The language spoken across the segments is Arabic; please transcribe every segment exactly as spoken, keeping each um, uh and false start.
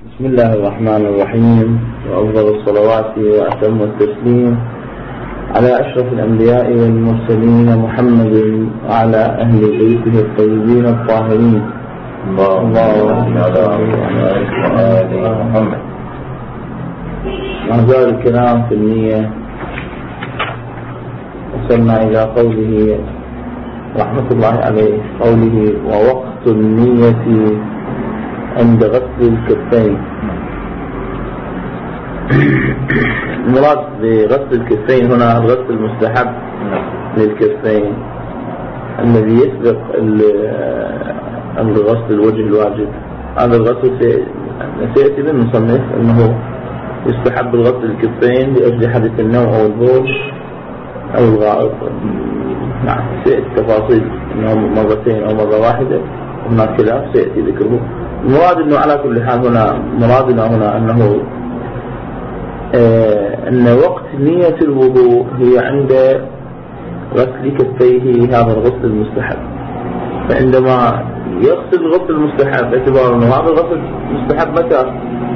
بسم الله الرحمن الرحيم، وأفضل الصلوات وأتم التسليم على أشرف الأنبياء والمرسلين محمد وعلى أهل بيته الطيبين الطاهرين. اللهم صل على محمد. ما زال الكلام في النية، وصلنا إلى قوله رحمة الله عليه، قوله ووقت النية عند غسل الكفين. المراد بغسل الكفين هنا الغسل المستحب للكفين الذي يسبق غسل الوجه الواجب. هذا الغسل سيأتي بالمصنف أنه يستحب الغسل الكفين لأجل حدث النوم أو البول أو الغائط. نعم، سيأتي تفاصيل أنه مرتين أو مرة واحدة، هناك خلاف سيأتي ذكره. المراد أنه على كل حال هنا مرادنا هنا أنه آه أن وقت نية الوضوء هي عند غسل كفيه هذا الغسل المستحب. فعندما يغسل الغسل المستحب باعتبار أنه هذا الغسل المستحب متى؟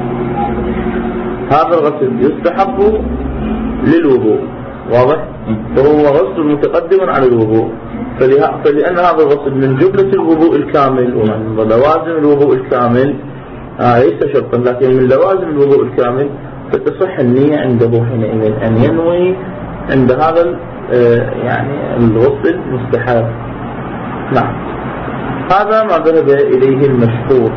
هذا الغسل يستحب للوضوء، واضح؟ فهو غسل متقدم على الوضوء، فلأن هذا الغسل من جملة الوضوء الكامل ومن لوازم الوضوء الكامل، آه ليس شرطا لكن من لوازم الوضوء الكامل، فتصح النية عنده حينئذ أن ينوي عند هذا آه يعني الغسل المستحب. نعم، هذا ما ذهب إليه المشهور.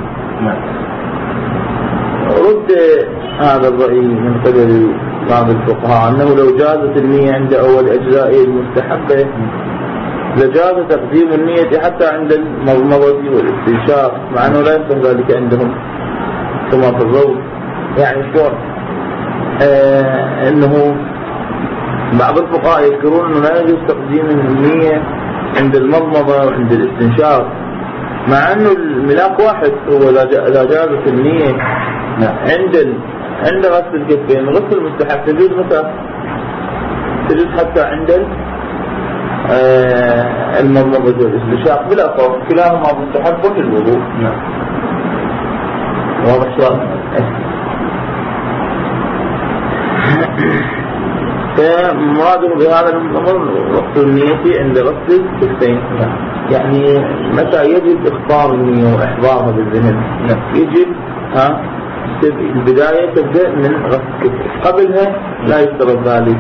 رد هذا الرأي من قبل بعض الفقهاء أنه لو جازت النية عند أول أجزائه المستحبة لجاز تقديم النية حتى عند المضمضة والاستنشاق، مع أنه لا يصح ذلك عندهم كما في الروض. يعني شو آه أنه بعض الفقهاء يذكرون أنه لا يجوز تقديم النية عند المضمضة وعند الاستنشاق، مع أنه الملاك واحد. هو إذا جازت النية عند عند غسل الكفين غسل المستحب تجوز متى؟ تجوز حتى عند آه المضمضة والاستنشاق بلا فرق، كلاهما مستحب في الوضوء. نعم، واضح شلون؟ فمراده بهذا الأمر وقت النية عند غسل الكفين. يعني متى يجب إخبار النية وإحضارها بالذهن؟ يجب ها البداية تبدأ من غسل الكفين، قبلها لا يشترط ذلك.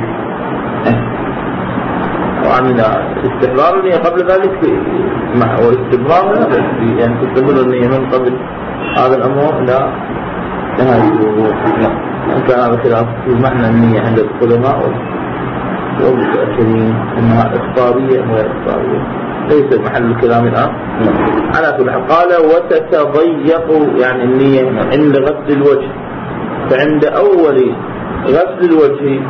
وعن استحضار النية قبل ذلك مع واستمرارها، يعني تستمر النية من قبل هذا الأمر لا نهاية الوضوء. كان هذا خلاف في معنى النية عند العلماء والمتأخرين أنها إخبارية وغير إخبارية، ليس محل الكلام الآن. على كل حال قال وتتضيق يعني النية عند غسل الوجه، فعند أول غسل الوجه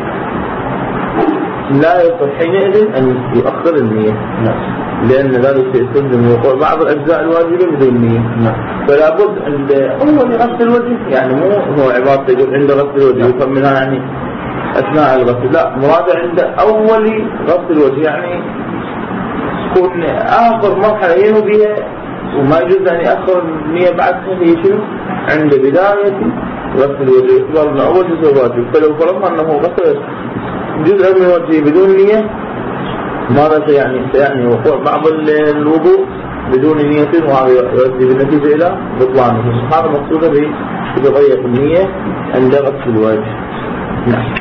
لا يصح حينئذ أن يؤخر النية، لأن ذلك سيستلزم وقوع بعض الأجزاء الواجبة بدون نية. فلا بد عند أول غسل الوجه، يعني مو هو عبارة يقول عند غسل الوجه يفهم منها يعني أثناء الغسل، لا، مراد عند أول غسل الوجه، يعني تكون آخر مرحلة ينوي بها، وما يجوز أن يأخر النية بعدها. هي شنو؟ عند بداية غسل الوجه يعتبر أنه أول جزء واجب. فلو فرضنا أنه غسل جزء من الوجه بدون نية، ماذا سيعني؟ سيعني وقوع بعض الوضوء بدون نية، وهذا يؤدي بالنتيجة إلى بطلانه. هذا مقصوده بتضيق النية عند غسل الوجه. نعم.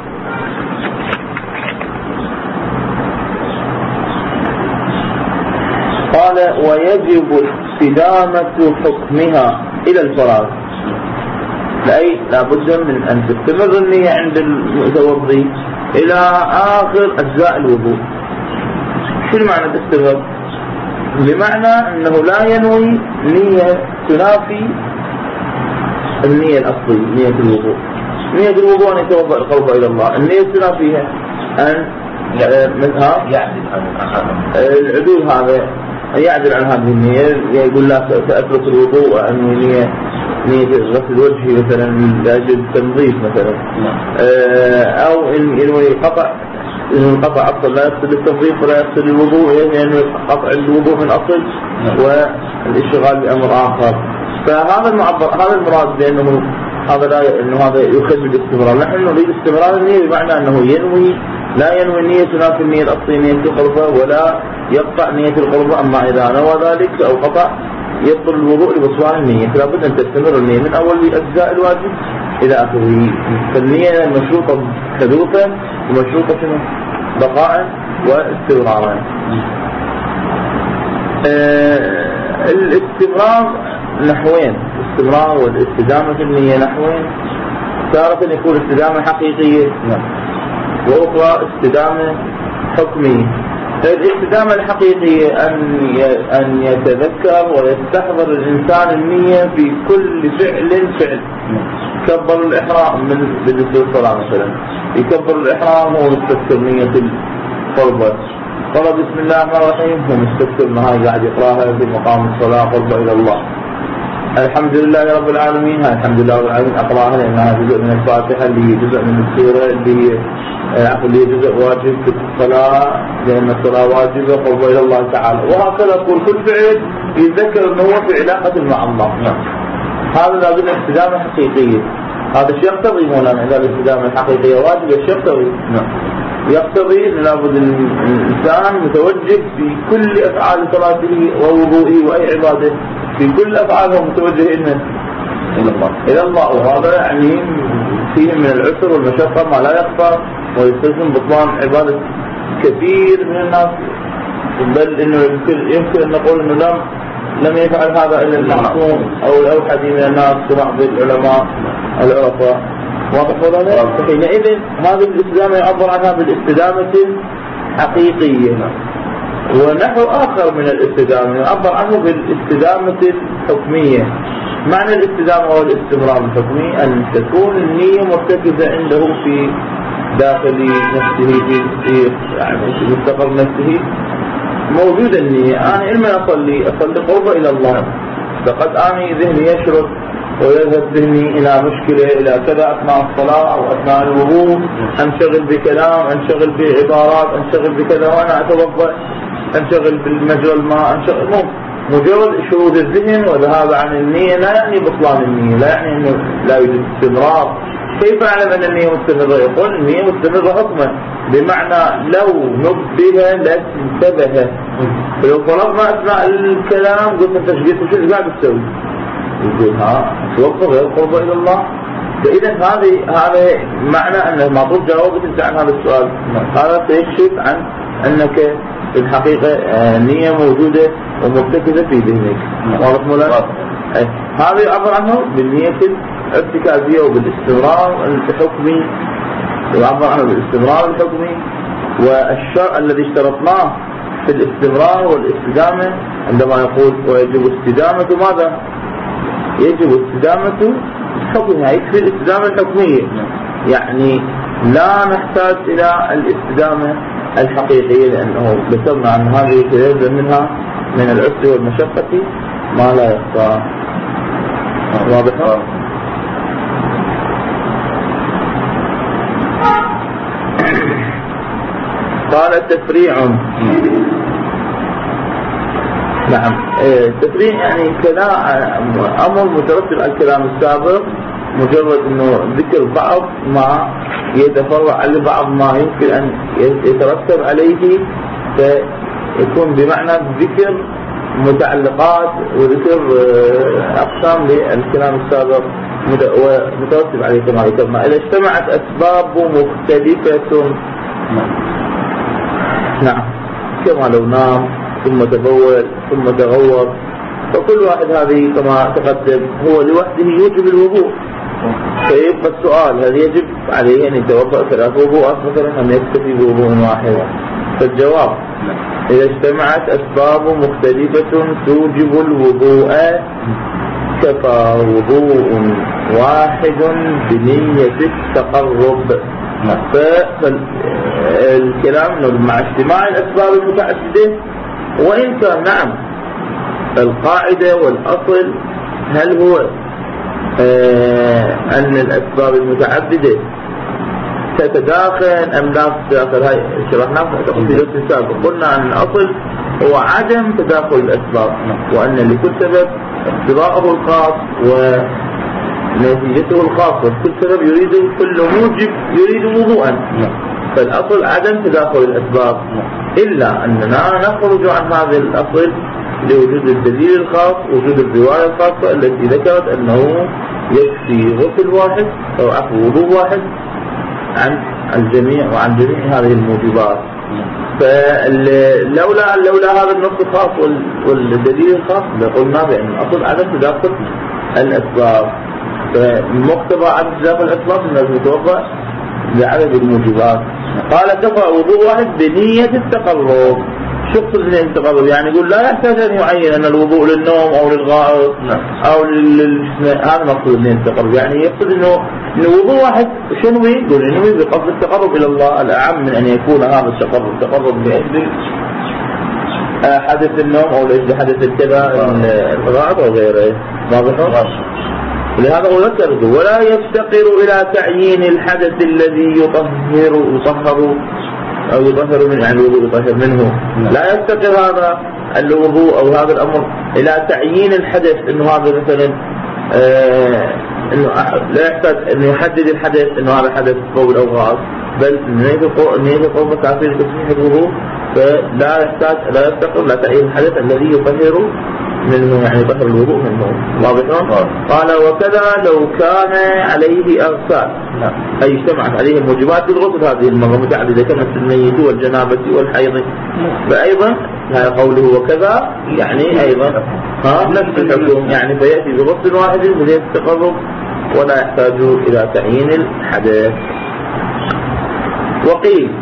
قال ويجب استدامة حكمها إلى الفراغ، أي لابد من أن تستمر النية عند المتوضي إلى آخر أجزاء الوضوء. شو المعنى تستمر؟ بمعنى أنه لا ينوي نية تنافي النية الأصلية، نية الوضوء. نية الوضوء أن يتوضأ القلب إلى الله، النية تنافيها أن منها العدول، هذا يعدل عن هذه النية. يقول لا سأترك الوضوء وأنوي نية نية غسل وجهي مثلا لأجل تنظيف مثلا، أو إن ينوي قطع إنه القطع أصل لا يقصد التنظيف ولا يقصد الوضوء، يعني قطع الوضوء من أصل والاشتغال بأمر آخر. فهذا المعبر، هذا المراد بأنه هذا لا انه هذا يخل بالاستمرار. نحن نريد استمرار النية بمعنى انه ينوي، لا ينوي النية تنافي النية الاصلية نية القربة ولا يقطع نية القربة. اما اذا نوى ذلك او قطع يبطل الوضوء لبطلان النية، فلا بد ان تستمر النية من اول اجزاء الواجب الى اخره. فالنية مشروطة حدوثا ومشروطة بقاء واستمرارا. آه الاستمرار نحوين، الاستمرار والاستدامة في النية نحوين. تارة يكون استدامة حقيقية وأخرى استدامة حكمية. الاستدامة الحقيقية أن أن يتذكر ويستحضر الإنسان النية في كل فعل فعل. كبر الإحرام من بالنسبة للصلاة مثلا، يكبر الإحرام وهو مستذكر نية القربة. قال بسم الله الرحمن الرحيم هو مستذكر ما هي قاعد يقراها في مقام الصلاة قربة إلى الله. الحمد لله رب العالمين، هاي الحمد لله رب العالمين أقراها لأنها جزء من الفاتحة اللي هي جزء من السورة اللي هي اللي هي جزء واجب في الصلاة، لأن الصلاة واجبة قربة إلى الله تعالى. وهكذا أقول كل فعل يتذكر أنه هو في علاقة مع الله. هذا لابد استدامة حقيقية. هذا الشيء يقتضي مولانا إذا الاستدامة الحقيقية واجبة الشيء يقتضي يقتضي أن لابد الإنسان متوجه في كل أفعال صلاته ووضوئه وأي عبادة، في كل أفعاله متوجه إلى الله إلى الله. وهذا يعني فيه من العسر والمشقة ما لا يخفى، ويستلزم بطلان عبادة كثير من الناس، بل إنه يمكن, يمكن أن نقول إنه لم لم يفعل هذا إلا المعصوم أو الأوحد من الناس كبعض العلماء العرفاء. واضح ولا لا؟ حينئذ هذه الاستدامة يعبر عنها بالاستدامة الحقيقية. ونحو آخر من الاستدامة يعبر عنه بالاستدامة الحكمية. معنى الاستدامة والاستمرار الحكمي أن تكون النية مرتكزة عنده في داخل نفسه، في يعني في مستقر نفسه موجودة النية. أنا إلما أصلي أصلي قربة إلى الله، فقد آني ذهني يشرب ويذهب ذهني إلى مشكلة إلى كذا أثناء الصلاة أو أثناء الوضوء، أنشغل بكلام، أنشغل بعبارات، أنشغل بكذا وأنا أتوضأ، أنشغل بالمجرى الماء، أنشغل مو مجرد شرود الذهن وذهاب عن النية لا يعني بطلان النية، لا يعني أنه لا يوجد استمرار. كيف أعلم أن النية مستمرة؟ يقول النية مستمرة حكما، بمعنى لو نبه لانتبه. فلو فرضنا أثناء الكلام قلت أنت شو شو قاعد تسوي؟ يقول ها توقف غير قربة إلى الله. فإذا هذه هذا معنى أنه المفروض جاوبت أنت عن هذا السؤال. هذا سيكشف عن أنك في الحقيقة نية موجودة ومرتكزة في ذهنك. واضح مولانا؟ هذا يعبر عنه بالنية الارتكازية وبالاستمرار الحكمي، يعبر عنه بالاستمرار الحكمي. والشرع الذي اشترطناه في الاستمرار والاستدامة عندما يقول ويجب استدامة ماذا؟ يجب استدامة الحكمية، يكفي الاستدامة الحكمية، يعني لا نحتاج إلى الاستدامة الحقيقية، لأنه ذكرنا أن هذه يتلزم منها من العسر والمشقة ما لا يخفى. واضح؟ قال تفريع. نعم التفريع يعني كلام أمر مترتب على الكلام السابق، مجرد أنه ذكر بعض ما يتفرع على بعض ما يمكن أن يترتب عليه، فيكون بمعنى ذكر متعلقات وذكر أقسام للكلام السابق ومترتب عليه كما ذكرنا. إذا اجتمعت أسباب مختلفة، نعم كما لو نام ثم تبول ثم تغوط، فكل واحد هذه كما تقدم هو لوحده يوجب الوضوء. فيبقى السؤال هل يجب عليه أن يتوضأ ثلاث وضوءات مثلا أم يكتفي بوضوء واحد؟ فالجواب إذا اجتمعت أسباب مختلفة توجب الوضوء كفى وضوء واحد بنية التقرب. فالكلام مع اجتماع الأسباب المتعددة، وإن كان نعم القاعدة والأصل هل هو آه أن الأسباب المتعددة تتداخل أم لا تتداخل. هاي شرحناها في درس سابق، قلنا أن الأصل هو عدم تداخل الأسباب، وأن لكل سبب اقتضاءه الخاص ونتيجته الخاصة. كل سبب يريد كل موجب يريد وضوءا، فالأصل عدم تداخل الأسباب، إلا أننا نخرج عن هذا الأصل لوجود الدليل الخاص، وجود الرواية الخاصة التي ذكرت أنه يكفي غسل واحد أو عفو وضوء واحد عن الجميع وعن جميع هذه الموجبات. فلولا لولا هذا النص الخاص والدليل الخاص لقلنا بأن الأصل عدم تداخل الأسباب، فمقتضى عدم تداخل الأسباب أنه يتوضأ بعدد الموجبات. قال كفى وضوء واحد بنية التقرب. شو يقصد بنية التقرب؟ يعني يقول لا يحتاج أن يعين أن الوضوء للنوم أو للغائط أو للجسم، هذا مقصود بنية التقرب. يعني يقصد أنه إنه وضوء واحد شنو يقول؟ ينوي بقصد التقرب إلى الله الأعم من أن يكون هذا التقرب تقرب لأجل حدث النوم أو لأجل حدث الكذا الغائط أو غيره. واضح؟ ولهذا هو ذكر ولا يفتقر إلى تعيين الحدث الذي يطهر يطهر أو يطهر من يعني الوضوء يطهر منه. لا يفتقر هذا الوضوء أو هذا الأمر إلى تعيين الحدث، إنه هذا مثلا آه إنه لا يحتاج إنه يحدد الحدث إنه هذا حدث قول أو غاز، بل إنه يقوم بتعطيل تصحيح الوضوء، فلا يحتاج لا يفتقر إلى تعيين الحدث الذي يطهر منه يعني يطهر الوضوء منه. واضح؟ قال وكذا لو كان عليه أغسال أي اجتمعت عليه الموجبات الغسل هذه المرة متعددة كانت الميت والجنابة والحيض، فأيضا هذا قوله وكذا يعني أيضا ها نفس الحكم، يعني فيأتي بغسل واحد بنية التقرب ولا يحتاج إلى تعيين الحدث. وقيل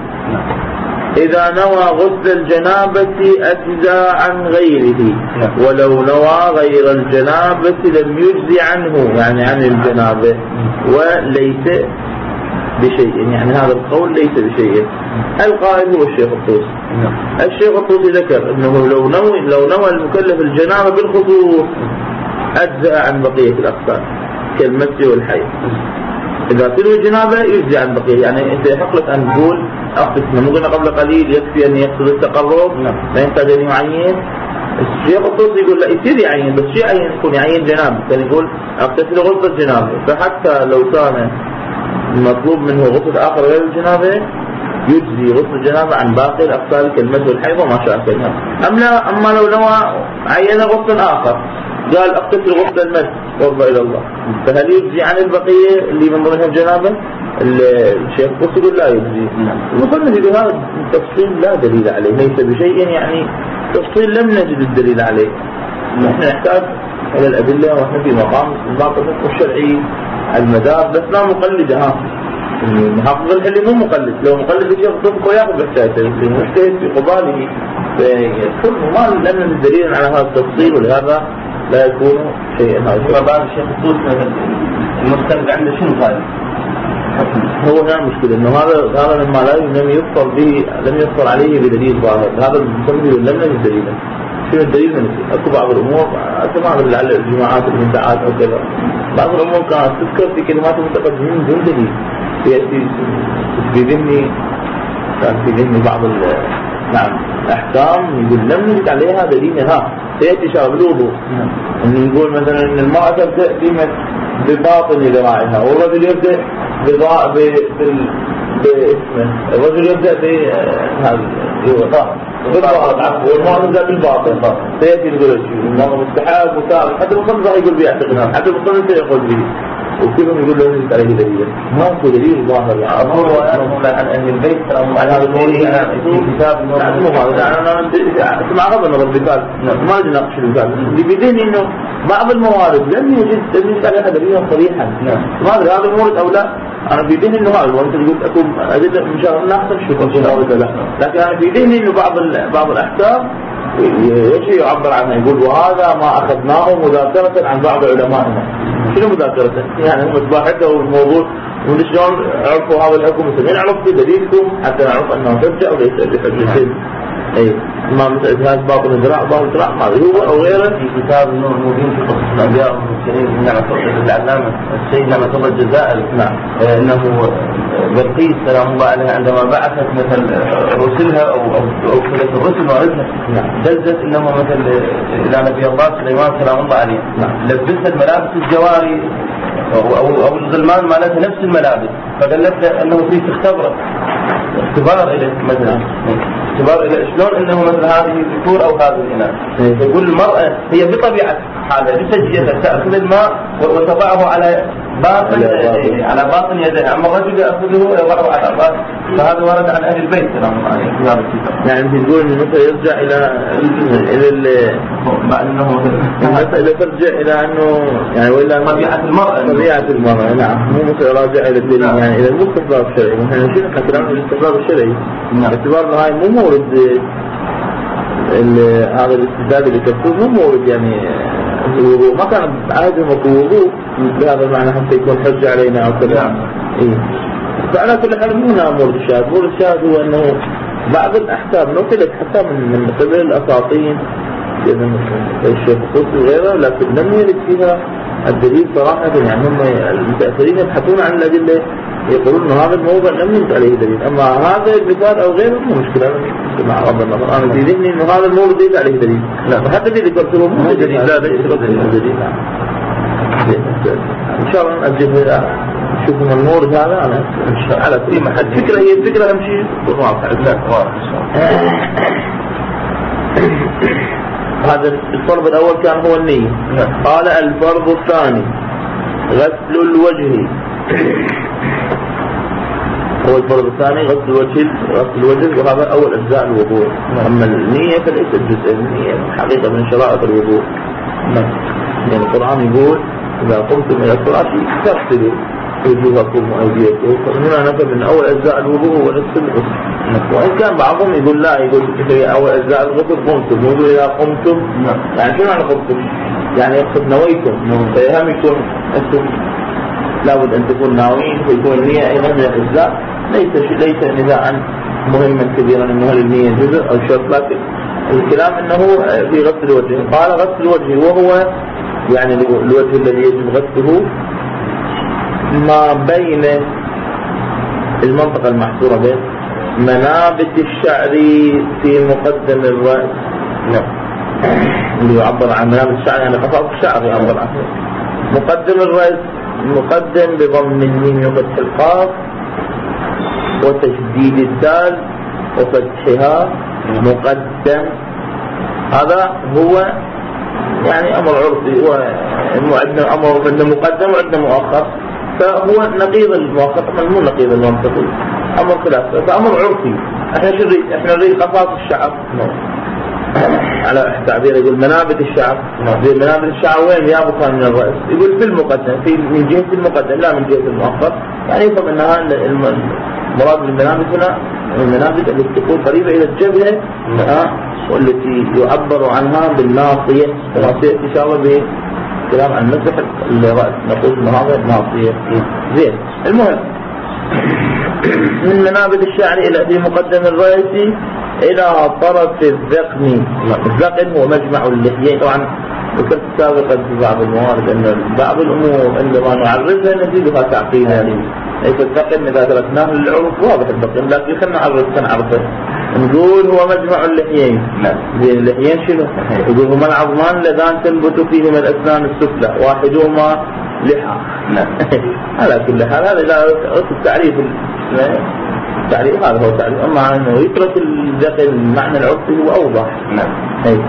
إذا نوى غسل الجنابة أجزى عن غيره، ولو نوى غير الجنابة لم يجزي عنه يعني عن الجنابة وليس بشيء. يعني هذا القول ليس بشيء. القائل هو الشيخ الطوسي. الشيخ الطوسي ذكر أنه لو نوى لو نوى المكلف الجنابة بالخصوص أجزى عن بقية الأقسام كالمس والحيض. إذا تنوي الجنابة يجزي عن بقية، يعني أنت يحق لك أن تقول أقسم مو قلنا قبل قليل يكفي أن يقصد التقرب لا يحتاج أن يعين. الشيخ الطوسي يقول لا يصير يعين، بس شيء يعين يكون يعين جنابة، كان يقول أغتسل غسل الجنابة، فحتى لو كان المطلوب منه غسل آخر غير الجنابة يجزي غسل الجنابة عن باقي الأغسال كالمس والحيض وما شابه. أم لا أما لو نوى عين غسل آخر قال أغتسل غسل المس وارضى إلى الله، فهل يجزي عن البقية اللي من ضمنها الجنابة؟ الشيخ الطوسي يقول لا يجزي. المصنف يقول هذا التفصيل لا دليل عليه، ليس بشيء يعني تفصيل لم نجد الدليل عليه. نحن نحتاج إلى الأدلة ونحن في مقام الباطل الشرعي المدار، بس لا مقلد. ها محافظ الحلي مو مقلد، لو مقلد الشيخ الطوسي وياخذ بحثاته مجتهد في قباله كل ما لم نجد دليل على هذا التفصيل، ولهذا لا يكون شيئا. هذا بعد الشيخ الطوسي المستند عنده شنو قال؟ هو هنا المشكلة انه هذا هذا مما لا لم يفطر به لم يفطر عليه بدليل ظاهر. هذا المسمى لم نجد دليلا. شنو الدليل؟ من اكو بعض الامور سمعنا لعل الجماعات المنتعات او كذا، بعض الامور كانت تذكر في كلمات المتقدمين دون دليل. ياتي في ذهني كان في ذهني بعض نعم الاحكام يقول لم نجد عليها دليل. ها سياتي شرب الوضوء انه يقول مثلا ان المرأة تبدأ في بباطن ذراعها، والرجل يبدأ بضاء باسمه، الرجل يبدأ بهذا بالضاء والمرأة تبدأ بالباطن. سيأتي نقول شيء المرأة مستحاب وسائل، حتى المصنف يقول بيعتقدها، حتى المصنف يقول به، وكلهم يقول له نجد عليه دليل. ما هو دليل ظاهر. يعني أقول وأنا عن أهل البيت عن هذا المولي في كتاب مو هذا. أنا اسمع غض النظر بكال ما أجي ناقش البكال اللي بيدين إنه بعض الموارد لم يوجد لم يوجد عليها دليلا صريحا. ما أدري هذا المورد أو لا. أنا بيدين إنه هذا وأنت تقول أكون أجد إن شاء الله نحصل شو كنت لا، لكن أنا بيدين إنه بعض بعض الأحكام يجي يعبر عنها يقول وهذا ما أخذناه مذاكرة عن بعض علمائنا. شنو مذاكرة؟ يعني هم تباحثوا الموضوع وشلون عرفوا هذا الحكم؟ من عرف بدليلكم حتى نعرف أنه حجة وليس بحجة. اي ما مثل هذا باطن ذراع باطن ذراع ما هو او غيره. في كتاب النور المبين في قصة الأنبياء والمرسلين نعم العلامة السيد نعمة الله الجزائري نعم انه بلقيس سلام الله عليها عندما بعثت مثل رسلها او او كلة الرسل واردها نعم دلت انه مثل الى نبي الله سليمان سلام الله عليه نعم لبست ملابس الجواري او او, أو الغلمان مالتها نفس الملابس، فقالت انه في تختبره اختبار الى مثلا اختبار الى شلون انه مثل هذه الذكور او هذه الاناث. يقول المراه هي بطبيعه حالها بسجيتها تاخذ الماء وتضعه على باطن على باطن يدها، اما الرجل ياخذه ويضعه على الراس، فهذا ورد عن اهل البيت سلام الله عليهم في هذا الكتاب. يعني تقول انه مثلا يرجع الى الى مع انه مثلا ترجع الى انه يعني ولا طبيعه المراه طبيعه المراه نعم مو مثل راجع الى الدليل يعني الى الاستحباب الشرعي. مثلا شنو احنا كلامنا الاستحباب الشرعي باعتبار انه هاي مو مورد هذا الاستدلال اللي كتبوه مو مورد يعني الوضوء ما كان عادهم وضوء بهذا المعنى حتى يكون حجة علينا أو كذا. إيه. فعلى كل حال مو نامور الشاهد، مور الشاهد هو أنه بعض الأحكام نقلت حتى من من قبل الأساطين الشيخ الصوفي وغيره، لكن لم يرد فيها الدليل صراحة. يعني هم المتأثرين يبحثون عن الأدلة يقولون أن هذا الموضوع لم يرد عليه دليل، أما هذا المثال أو غيره مو مشكلة مع رب النظر. أنا في ذهني أنه هذا الموضوع ليس عليه دليل، لا فحتى اللي ذكرته مو دليل، لا ليس دليل. إن شاء الله نأجل نشوفون المورد هذا أنا على كل محل. فكرة هي الفكرة أمشي واضحة. هذا الفرض الأول كان هو النية. قال الفرض الثاني غسل الوجه. هو الفرض الثاني غسل الوجه غسل الوجه وهذا أول أجزاء الوضوء. أما النية فليست جزء. النية حقيقة من شرائط الوضوء. يعني القرآن يقول إذا قمتم إلى الصلاة فاغسلوا وجوهكم وأيديكم، فهنا نفهم من أول أجزاء الوضوء هو نفس الغسل. وإن كان بعضهم يقول لا، يقول في أول أجزاء الغسل قمتم، يقول إذا قمتم يعني شنو معنى قمتم؟ يعني يقصد نويتم، فيهم يكون أنتم لابد أن تكون ناويين ويكون النية أيضا من الأجزاء. ليس ليس نزاعا مهما كبيرا أنه هل النية جزء أو شرط، لكن الكلام أنه في غسل الوجه. قال غسل الوجه وهو يعني الوجه الذي يجب غسله ما بين المنطقة المحصورة بين منابت الشعر في مقدم الرأس. نعم اللي يعبر عن منابت الشعر يعني قصاص الشعر يعبر عنه. مقدم الرأس مقدم بضم الميم وفتح القاف وتشديد الدال وفتحها مقدم. هذا هو يعني أمر عرفي، وعندنا أمر عندنا مقدم وعندنا مؤخر، فهو نقيض المؤخر مو نقيض المنطقي، أمر خلاف، فأمر عرفي. احنا شو نريد؟ احنا نريد قصاص الشعر على تعبير يقول منابت الشعر. منابت الشعر وين يابطها من الرأس؟ يقول في المقدم، في من جهة المقدم لا من جهة المؤخر. يعني يفهم أنها المراد بالمنابت هنا المنابت التي تكون قريبة إلى الجبهة والتي يعبر عنها بالناصية. الناصية إن شاء الله به كلام عن مسح الرأس نقول إن هذا ناصية. زين المهم من منابت الشعر إلى في مقدم الرأس إلى طرف الذقن. الذقن هو مجمع اللحيين. طبعا ذكرت سابقا في بعض الموارد أن بعض الأمور عندما نعرفها نزيدها تعقيدا. يعني ليس الذقن إذا تركناه للعروف واضح الذقن، لكن خلنا نعرف نعرفه. نقول هو مجمع اللحيين. زين اللحيين شنو؟ يقول هما العظمان اللذان تنبت فيهما الأسنان السفلى واحدهما لحى. على كل حال هذا لا التعريف التعريف هذا هو تعريف. أما أنه يترك الذقن المعنى العرفي هو أوضح. نعم.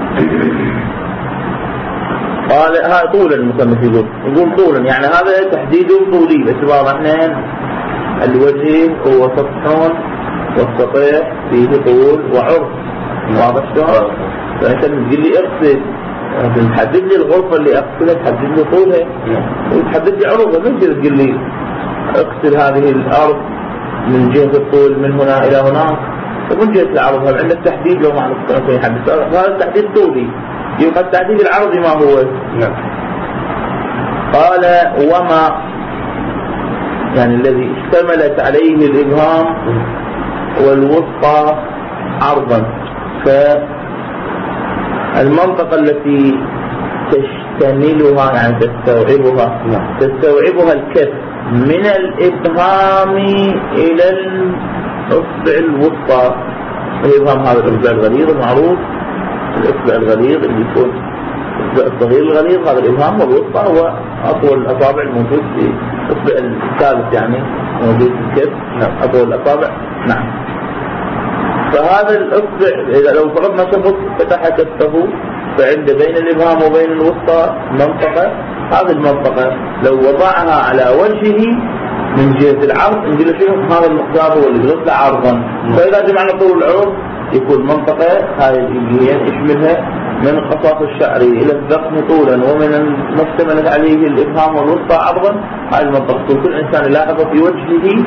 قال هذا طولا المصنف يقول يقول طولا يعني هذا تحديد طولي باعتبار احنا الوجه هو سطح والسطح فيه طول وعرض. واضح شلون؟ فانت تقول لي اغسل تحدد لي الغرفه اللي اغسلها تحدد لي طولها وتحدد لي عرضها. ما تقدر تقول لي اغسل هذه الارض من جهه الطول من هنا الى هناك ومن جهه العرض. هل عندك تحديد لو ما عرفت يحدد؟ هذا التحديد طولي. يبقى التحديد العرضي ما هو؟ نعم. قال وما يعني الذي اشتملت عليه الإبهام والوسطى عرضا. فالمنطقة التي تشتملها يعني تستوعبها تستوعبها الكف من الإبهام إلى الأصبع الوسطى. الإبهام هذا الأصبع الغليظ المعروف، الأصبع الغليظ اللي يكون الأصبع الصغير الغليظ هذا الإبهام، والوسطى هو أطول الأصابع الموجود في الأصبع الثالث يعني موجود في الكف. نعم أطول الأصابع. نعم. فهذا الأصبع إذا لو فرضنا شخص فتح كفه فعند بين الإبهام وبين الوسطى منطقة، هذه المنطقة لو وضعها على وجهه من جهة العرض نقول له شنو هذا المقدار هو اللي بيطلع عرضا. فإذا جمعنا طول العرض يكون منطقة هاي الجهة يشملها من قصاص الشعر إلى الذقن طولا ومن المشتمل عليه الإبهام والوسطى عرضا. هاي المنطقة كل إنسان لاحظ في وجهه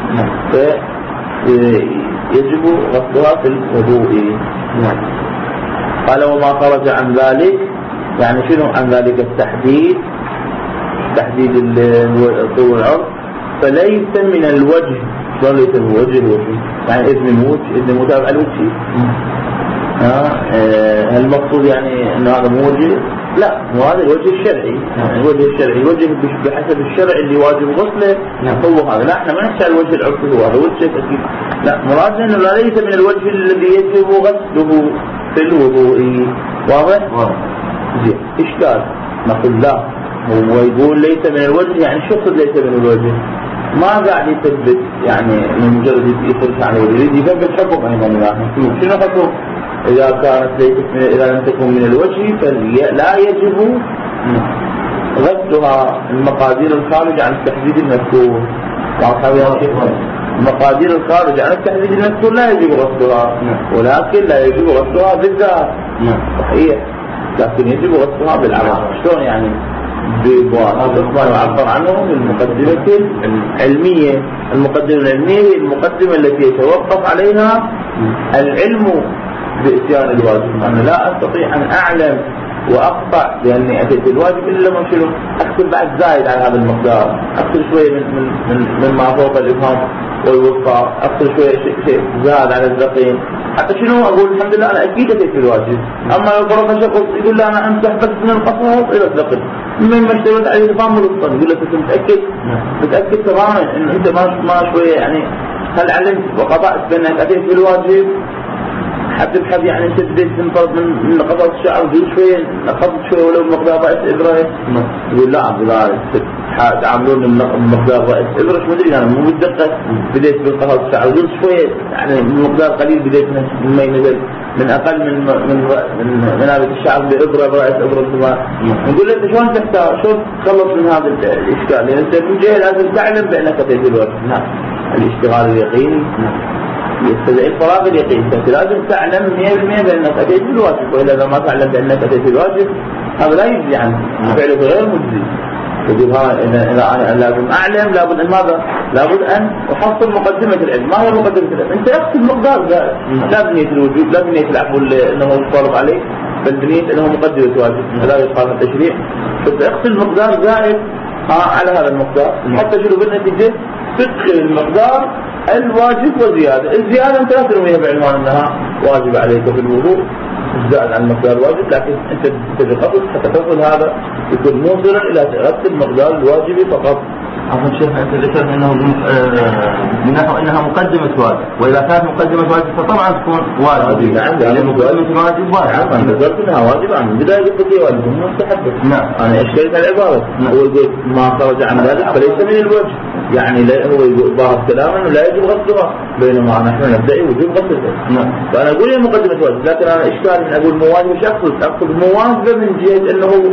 فيجب غسلها في الوضوء. قال وما خرج عن ذلك يعني شنو عن ذلك التحديد تحديد طول العرض فليس من الوجه. شلون ليس من الوجه؟ الوجه يعني إذن موت إذن متابع الوجه. هل المقصود يعني أنه هذا مو وجه؟ لا، مو هذا الوجه الشرعي. يعني الوجه الشرعي الوجه بحسب الشرع اللي واجب غسله هو هذا. لا احنا ما نحكي على الوجه العرفي هو هذا وجه أكيد. لا، مراد أنه لا ليس من الوجه الذي يجب غسله في الوضوء. واضح؟ زين. إشكال نقول لا، هو يقول ليس من الوجه يعني شو يقصد ليس من الوجه؟ ما قاعد يثبت يعني من مجرد يفرش عن الوجه، يريد يثبت حكم أيضا منها. شنو حكم؟ إذا كانت ليست إذا لم تكن من الوجه فلا يجب غسلها. المقادير الخارجة عن التحديد المذكور، المقادير الخارجة عن التحديد المذكور لا يجب غسلها، ولكن لا يجب غسلها بالذات. صحيح، لكن يجب غسلها بالعرض. شلون يعني؟ هذا ما يعبر عنه بالمقدمة العلمية. المقدمة العلمية هي المقدمة التي يتوقف عليها العلم بإتيان الواجب. أنا لا أستطيع أن أعلم وأقطع لأني أتيت الواجب إلا ما شنو أكتب بعد زايد على هذا المقدار، أكتب شوية من من من مما فوق الإبهام والوسطى، أكتب شوية شيء شيء زاد على الذقين حتى شنو أقول الحمد لله أنا أكيد أتيت الواجب. أما لو فرض شخص يقول لا أنا أمسح بس من القصاص إلى الذقن من ما اشتغلت عليه الإبهام والوسطى، يقول لك أنت متأكد؟ متأكد تماما إن أنت ما ما شوية يعني هل علمت وقطعت بأنك أتيت الواجب؟ حتى بحب يعني انت بديت تنفرض من من قصص الشعر وجود شوية نقصت شوية ولو مقدار رأس إبرة. يقول لا عبد الله تعاملون بمقدار رأس إبرة شو مدري أنا مو بالدقة بديت بالقصص الشعر وجود شوية يعني مقدار قليل بديت من ما ينزل من أقل من من من من هذا الشعر بإبرة برأس إبرة ثم نقول له أنت شلون تحتاج شلون تخلص من هذا الإشكال؟ لأن أنت من جهة لازم تعلم بأنك أتيت الوقت. نعم الاشتغال اليقيني يستدعي الفراغ اليقين. انت لازم تعلم مئة بالمئة بانك اتيت بالواجب، والا اذا ما تعلم بانك اتيت بالواجب هذا لا يجزي عنه، فعله غير مجزي. يقول ها اذا انا لازم اعلم لابد ان ماذا؟ لابد ان احصل مقدمه العلم. ما هي مقدمه العلم؟ انت اقصد مقدار لا بنيه الوجوب لا بنيه العفو انه فرض عليك، بل بنيه انه مقدمه واجب لا يقال التشريع. فاقصد مقدار زائد على هذا المقدار حتى شنو بالنتيجه تدخل المقدار الواجب وزيادة. الزيادة انت لا ترميها بعنوان انها واجب عليك في الوضوء زائد عن مقدار الواجب، لكن انت تتقصد حتى تصل هذا يكون موصلا الى ترتب مقدار الواجب فقط. عفوا شيخ انت ذكرت انه من نحو انها مقدمة واجب، واذا كانت مقدمة واجب فطبعا تكون واجب. نعم لان مقدمة واجب واجب. نعم انا ذكرت انها واجبة من بداية قلت لي واجب مو مستحب. نعم انا اشتريت العبارة. هو يقول ما خرج عن ذلك فليس من الوجه، يعني لا هو يقول ظاهر كلام انه لا يجب غسلها بينما نحن ندعي وجوب غسلها. نعم فانا اقول هي مقدمة واجب، لكن انا اشكال من اقول مواجب وش اقصد؟ اقصد مواجبة من جهة انه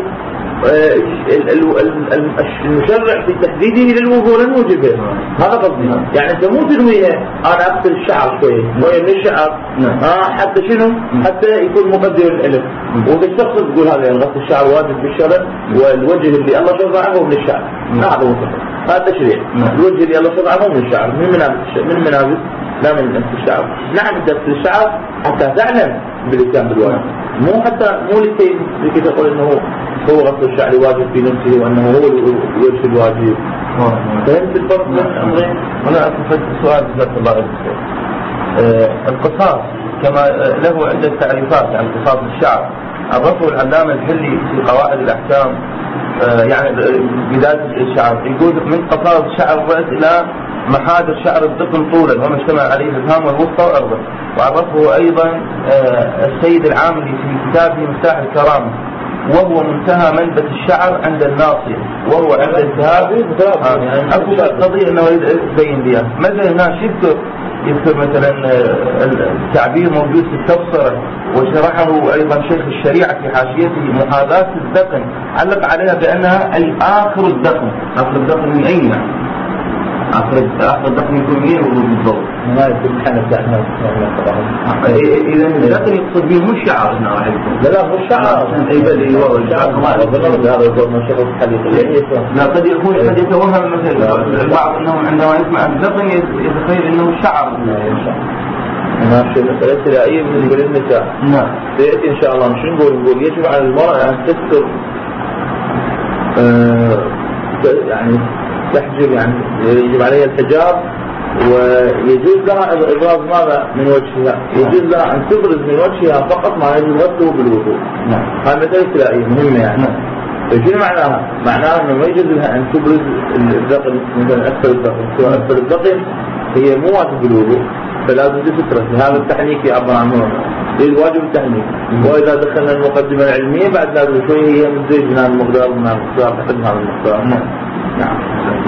المشرع في تحديده للوضوء لن يوجبه. هذا قصدي. يعني انت مو تنويها انا اغسل الشعر شويه شويه من الشعر اه حتى شنو حتى يكون مقدر العلم، وبالشخص تقول هذا يعني غسل الشعر واجب بالشرع والوجه اللي الله شرعه من الشعر. هذا هو هذا تشريع. الوجه اللي الله شرعه من الشعر من منابت من منابت لا من نفس الشعر. نعم تغسل الشعر حتى تعلم بالإتيان بالواجب، مو حتى مو لكي لكي تقول انه هو غسل الشعر واجب في نفسه وانه هو الوجه الواجب. فهمت الفرق بين الامرين؟ انا اتفق سؤال جزاك الله خير. القصاص كما له عدة تعريفات عن قصاص الشعر عرفه العلامة الحلي في قواعد الأحكام. يعني بداية الشعر يقول من قصاص شعر الرأس إلى محاذر شعر الذقن طولا وما اجتمع عليه الإبهام والوسطى والأرض. وعرفه أيضا السيد العاملي في كتابه مفتاح الكرامة وهو منتهى منبت الشعر عند الناصية وهو عند انتهاء أكو قضية أنه يبين بها. مثلا هنا يذكر يذكر مثلا التعبير موجود في التبصرة وشرحه أيضا شيخ الشريعة في حاشيته محاذاة الذقن علق عليها بأنها أي آخر الذقن. آخر الذقن من أين يعني؟ آخر آخر الذقن يكون مين بالضبط؟ ما يكون حنف عنها. إذا الذقن يقصد به مش شعر هنا عليكم. لا لا مش شعر. أي بل هو الشعر ما هذا هذا يقول ما شغل حديث. لا قد يكون قد يتوهم مثلا البعض أنهم عندما يسمع الذقن يتخيل أنه شعر. ما في مسألة ابتدائية بالنسبة للنساء. نعم. سيأتي إن شاء الله مش نقول نقول يجب على المرأة أن تستر آه يعني تحجب يعني يجب عليها الحجاب ويجوز لها إبراز ماذا من وجهها. يجوز لها أن تبرز من وجهها فقط ما يجوز غسله بالوضوء. نعم. هذه مسألة ابتدائية مهمة يعني. نعم. شنو معناها؟ معناها أنه ما يجوز لها أن تبرز الذقن مثلا أسفل الذقن. سواء أسفل الذقن هي مو واجب بالوضوء فلازم تستر. هذا التحنيك يعبر عنه الواجب التحنيك. وإذا دخلنا المقدمة العلمية بعد لازم شوي هي مزيد من المقدار من المقدار تحدث هذا المقدار. نعم. نعم.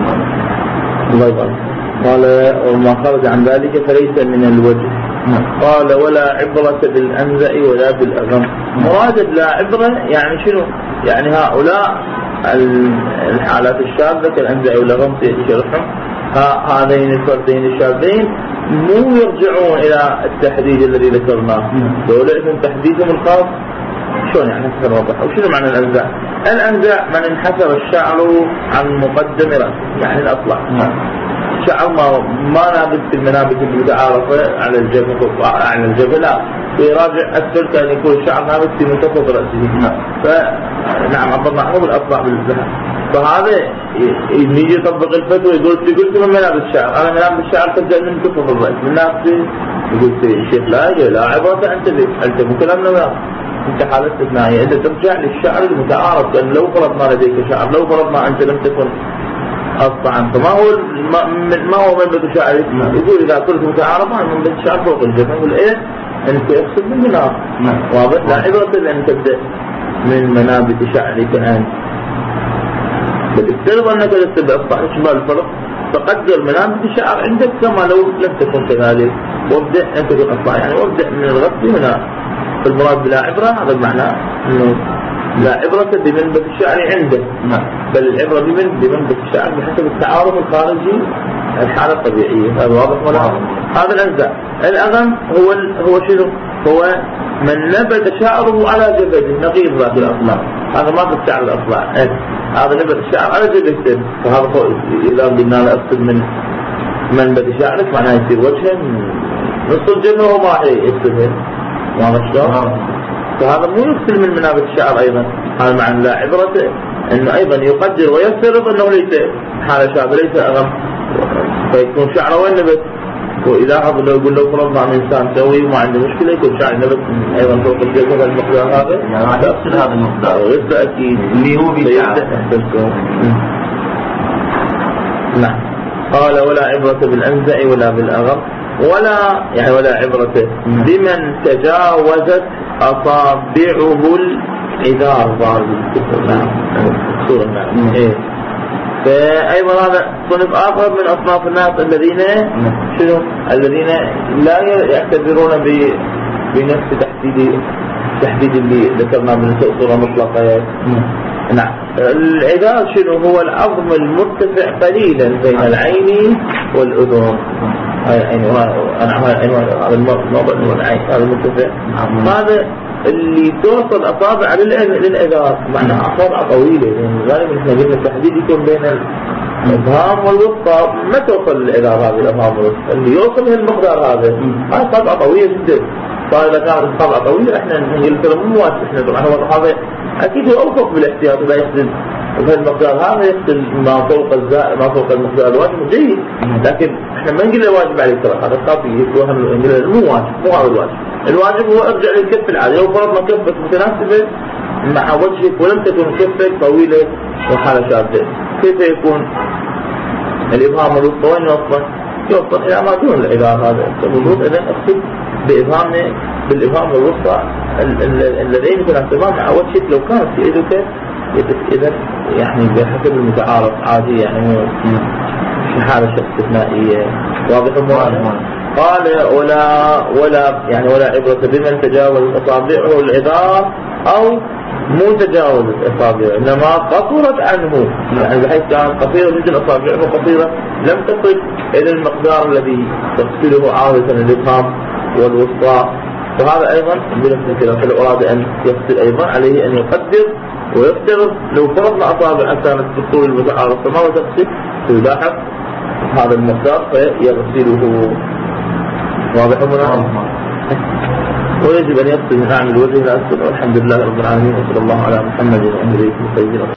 الله يبارك. قال وما خرج عن ذلك فليس من الوجه. نعم. قال ولا عبرة بالأنزع ولا بالأغم. مراد لا عبرة يعني شنو؟ يعني هؤلاء الحالات الشاذة كالأنزع والأغم سيشرحهم هذين الفردين الشاذين مو يرجعون إلى التحديد الذي ذكرناه. دولة تحديدهم الخاص شلون يعني نفسر وضح. وشنو معنى الأنزع؟ الأنزع من انحسر الشعر عن مقدم رأسه يعني الأطلع. شعر ما ما نابت في المنابت المتعارفة على الجبهة على الجبهة لا ويراجع أسفل كان يكون الشعر نابت في منتصف رأسه. فنعم عبرنا عنه بالأطلع بالذهب. فهذا يجي يطبق الفتوى يقول يقول من منابت الشعر. أنا منابت الشعر تبدأ من منتصف الرأس من نابته يقول الشيخ لا يجي لا عبرة أنت أنت مو كلامنا وياه. انت حالة استثنائية انت ترجع للشعر المتعارف. لأن لو فرضنا لديك شعر لو فرضنا انت لم تكن أصطعا فما هو ما هو منبت الشعر. يقول إذا كنت متعارفا منبت الشعر فوق الجبهة يقول إيه أنت يقصد من مناب. واضح لا عبرة لأن تبدأ من منابت شعرك أنت بتفترض أنك تتبع أصطعا شمال الفرق فقدر منابت الشعر عندك كما لو لم تكن كذلك وابدأ أنت بالأصطعا يعني وابدأ من الغسل هنا. فالمراد بلا عبرة هذا المعنى أنه لا عبرة بمنبت الشعر عنده. بل العبرة بمنبت الشعر بحسب التعارف الخارجي الحالة الطبيعية. هذا واضح ولا هذا الأنزع. الأغم هو هو شنو؟ هو من نبت شعره على جبهة نقيض ذات الأصلع. هذا ما في الشعر الأصلع هذا نبت الشعر على جبهته. فهذا إذا قلنا له أقصد من منبت شعرك معناه يصير وجهه نص الجبهة وما يكتبه واضح شلون؟ فهذا مو يغسل من منابت الشعر أيضا. هذا معنى لا عبرة أنه أيضا يقدر ويفترض أنه ليس حالة شعر ليس أغم فيكون شعره وين نبت. وإذا حضر لو يقول لو فرضنا عن إنسان سوي وما عنده مشكلة يكون شعر نبت أيضا فوق الجبهة المقدار هذا يعني يغسل هذا المقدار ويغسل أكيد اللي هو بشعر. نعم. قال ولا عبرة بالأنزع ولا بالأغم ولا يعني ولا عبرة بمن تجاوزت أصابعه العذار ضارب نعم صورة نعم إيه. فأيضا هذا صنف آخر من أصناف الناس الذين شنو الذين لا يعتبرون بنفس تحديد تحديد اللي ذكرنا من صورة مطلقة. نعم. العذار شنو هو العظم المرتفع قليلا بين العين والأذن. هذا الموضع العين هذا المرتفع هذا اللي توصل أصابع للإذار معنى أصابع طويلة يعني غالبا احنا قلنا التحديد يكون بين الإبهام والوسطى ما توصل للإذار هذه الإبهام والوسطى اللي يوصل من المقدار هذا هذا أصابع طويلة جدا. فإذا كانت أصابع طويلة احنا نقول ترى مو واسع احنا طبعا هو هذا أكيد هو أوفق بالاحتياط إذا يحدد فالمقدار هذا يغسل ما فوق الزائد ما فوق المقدار الواجب جيد، لكن احنا ما نقول له واجب عليك ترى، هذا خاطئ يتوهم مو واجب، مو هذا الواجب. الواجب هو ارجع للكف العادي، لو فرضنا كفك متناسبة مع وجهك ولم تكن كفك طويلة وحالة شاذة، كيف يكون الإبهام والوسطى وين يوصل؟ يوصل إلى ما دون العذار هذا الوضوء. إذا اقصد بإبهامنا بالإبهام والوسطى اللذين يتناسبان مع وجهك لو كانت في يدك، إذا يعني بحسب المتعارف عادي، يعني في حالة استثنائية. واضح المعنى؟ قال ولا ولا يعني ولا عبرة بمن تجاوز أصابعه العذار أو مو تجاوز الأصابع، إنما قصرت عنه، يعني بحيث كانت قصيرة جدا أصابعه قصيرة لم تصل إلى المقدار الذي تغسله عادة الإبهام والوسطى. وهذا أيضا بنفس الكلام، فلو أراد أن يغسل أيضا عليه أن يقدر ويفترض لو فرضنا أصابع كانت بالطول المتعارف فما تغسل فيلاحظ هذا المقدار فيغسله. واضح منها؟ ويجب أن يغسل من أعمل وجه الأسفل. والحمد لله رب العالمين، وصلى الله على محمد وآله وصحبه.